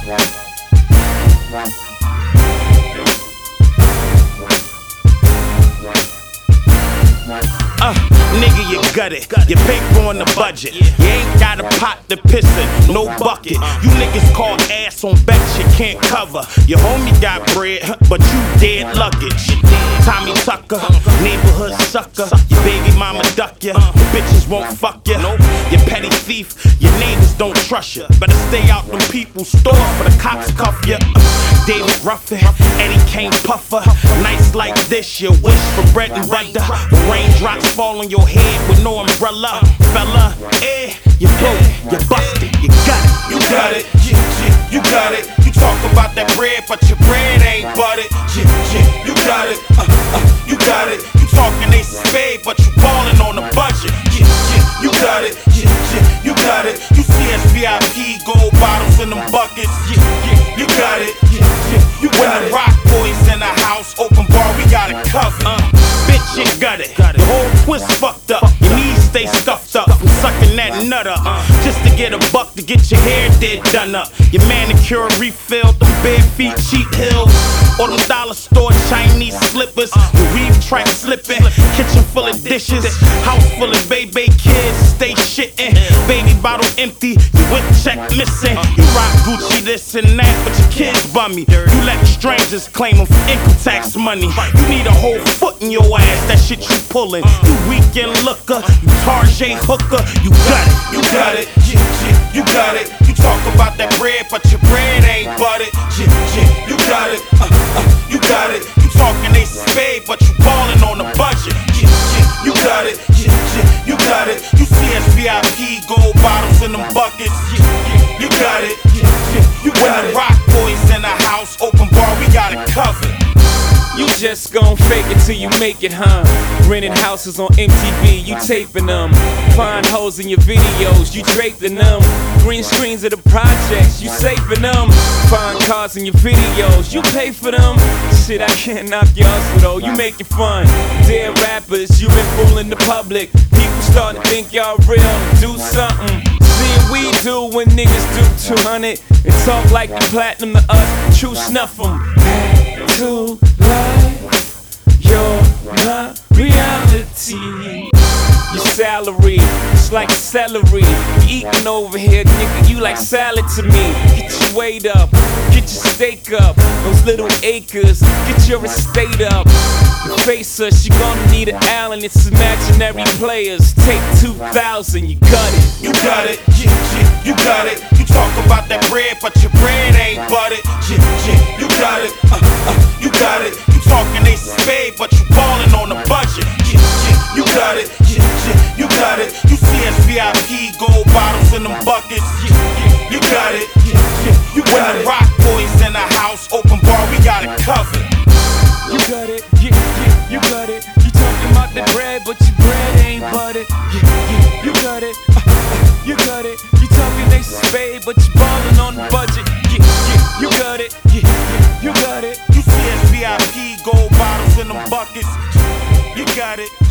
Nigga, you got it. Your paper on the budget. You ain't got a pot to piss in, no bucket. You niggas call ass on bets you can't cover. Your homie got bread, but you dead luggage. Tommy Tucker, neighborhood sucker. Your baby mama duck ya. The bitches won't fuck ya. You petty thief, your neighbors don't trust ya. Better stay out them people's store for the cops cuff ya. David Ruffin, Eddie Kane Puffer. Nights like this, you wish for bread and butter. When raindrops fall on your head with no umbrella. Fella, you broke, you busted, you got it. You got it, you got it. You talk about that bread, but your bread ain't buttered. You got it, you got it. You talking ace of spade, but you ballin' on the budget. You got it, you got it. You CSVIP, gold bottles in them buckets. You got it, you got it. When the Rock Boys in the house, open bar, we got it covered. Bitch, you got it. The whole twist fucked up. Your knees stay stuffed up from sucking that nut up. Just to get a buck to get your hair did done up. Your manicure refilled, them bare feet, cheap heels. Or them dollar store Chinese slippers. Your weave track slipping. Kitchen full of dishes. House full of baby kids. Stay shitting. Baby bottle empty. Your whip check missing. You rock Gucci this and that, but your kids bummy. You let strangers claim them for income tax money. You need a whole foot in your ass. That shit you pullin'. You weekend looker. You Tarjay hooker. You got it. You got it. You got it. You talk about that bread, but your bread ain't buttered. You got it. You got it. You talking ace of spade, but you ballin' on the budget. You got it. You got it. You CSVIP, gold bottles in them buckets. You got it. You got it. When the Rock Boys in the house, open bar, we got it covered. You just gon' fake it till you make it, huh? Renting houses on MTV, you taping them. Find hoes in your videos, you draping them. Green screens of the projects, you saving them. Find cars in your videos, you pay for them. Shit, I can't knock your hustle though, you make it fun. Dead rappers, you been fooling the public. People starting to think y'all real, do something. See what we do when niggas do 200 and talk like the platinum to us, true snuff 'em. To life, you're my reality. Your salary, it's like celery. You eating over here, nigga, you like salad to me. Get your weight up, get your steak up. Those little acres, get your estate up. Face her, she gonna need an Allen, it's imaginary players. Take 2,000, you got it. You got it, you got it. You talk about that bread, but your bread ain't buttered. You got it, you got it. You talking ace of spade, but you ballin' on the budget. You got it, you got it. You CSVIP, gold bottles in them buckets. You got it, you got it. When the Rock Boys in the house, open bar, we got it covered. You got it, you got it. You talking about the bread, but your bread ain't buttered. You got it, you got it. You talking ace of spade, but you ballin' on the budget. You got it, you got it. You CSVIP, gold bottles in them buckets. You got it.